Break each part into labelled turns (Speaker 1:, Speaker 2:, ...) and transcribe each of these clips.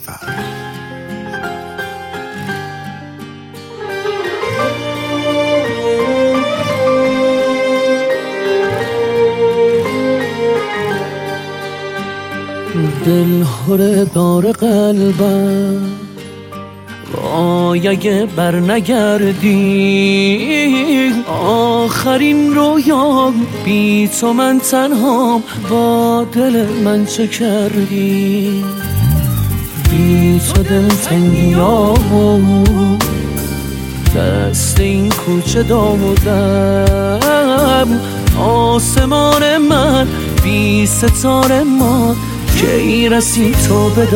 Speaker 1: دل هره دار قلبم وای اگه بر نگردی آخرین رویام بی تو من تنهام با دل من چه کردی بی تو دل تنگیامو دست این کوچه دادم آسمان من بی ستاره ما کی رسی تو به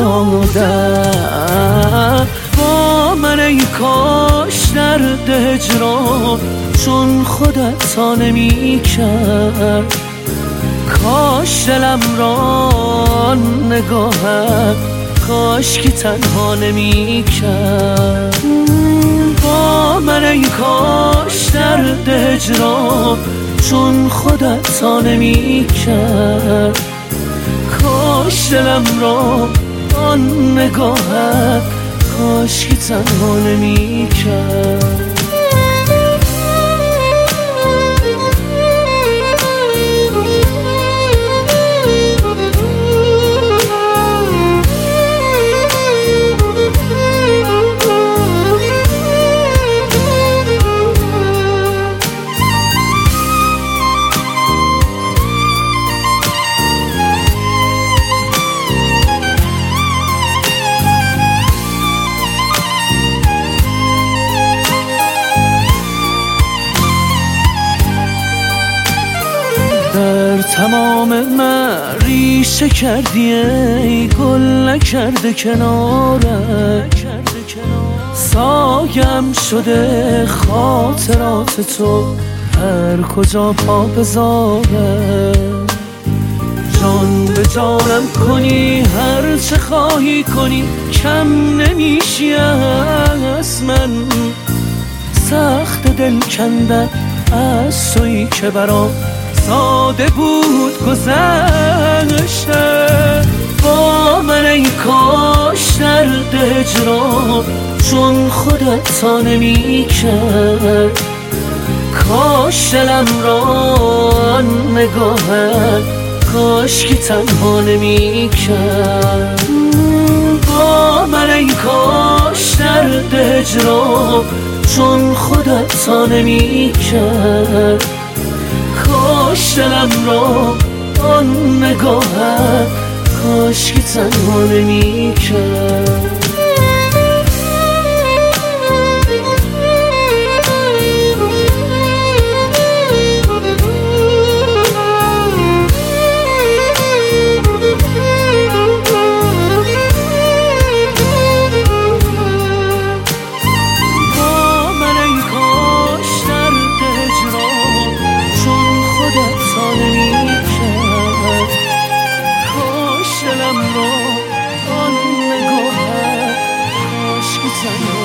Speaker 1: دادم با من ای کاش درد هجران چون خودت تا نمی کرد کاش دلم را نگاهت کاش که تنها نمی کرد با من ای کاش درد هجران چون خودت تا نمی کرد کاش دلم را آن نگاهت کاش که تنها نمی کرد در تمام من ریشه کردی ای گل نکرده کنارت سایم شده خاطرات تو هر کجا پا بذاره جان به جانم کنی هر چه خواهی کنی کم نمیشی از من سخت دل کندن از تویی که برام ساده بود گذشته با من ای کاش درد هجران چون خودت تا نمی کرد کاش دلم را نگاهت کاش که تنها نمی کرد با من ای کاش درد هجران چون خودت تا نمی کرد کاش دلم را آن نگاهت کاش که تنها نمی کرد دلم را آن نگاهت کاش که تنها